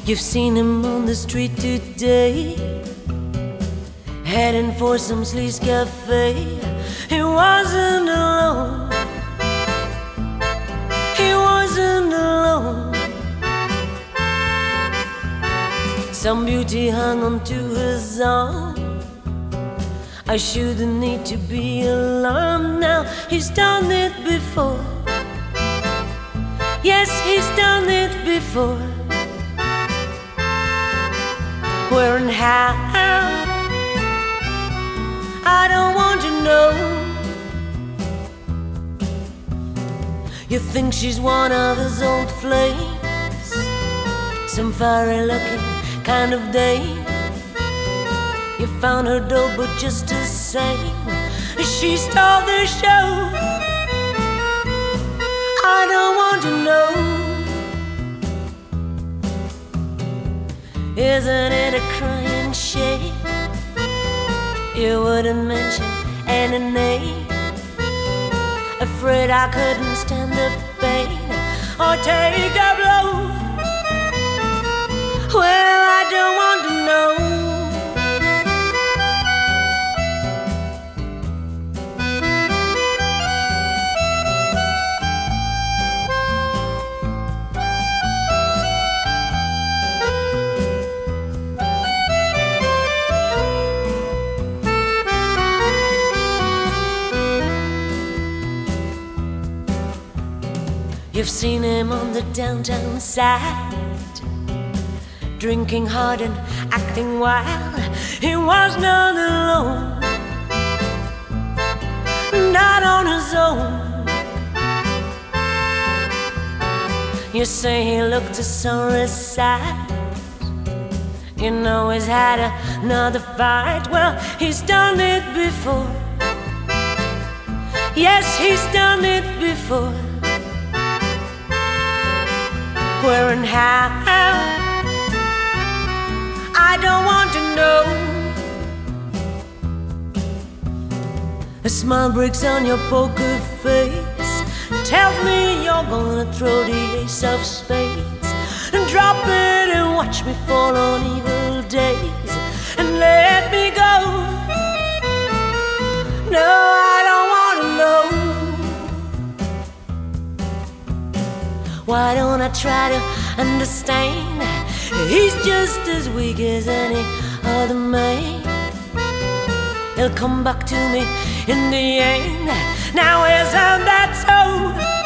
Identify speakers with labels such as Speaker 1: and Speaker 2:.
Speaker 1: You've seen him on the street today, heading for some sleaze cafe. He wasn't alone. He wasn't alone. Some beauty hung onto his arm. I shouldn't need to be alarmed now. He's done it before. Yes, he's done it before. Where and how, I don't want to know. You think she's one of his old flames, some fiery looking kind of dame. You found her dope, but just the same, she stole the show. I don't want to know. Isn't it a crying shame you wouldn't mention any name? Afraid I couldn't stand the pain or take a blow. Well, I don't want to know. You've seen him on the downtown side, drinking hard and acting wild. He was not alone, not on his own. You say he looked a sorry sight. You know he's had another fight. Well, he's done it before. Yes, he's done it before. Where and how, I don't want to know. A smile breaks on your poker face, tells me you're gonna throw the ace of spades and drop it and watch me fall on evil days and let me go. No, I don't want to know. Why don't I try to understand? He's just as weak as any other man. He'll come back to me in the end. Now isn't that so?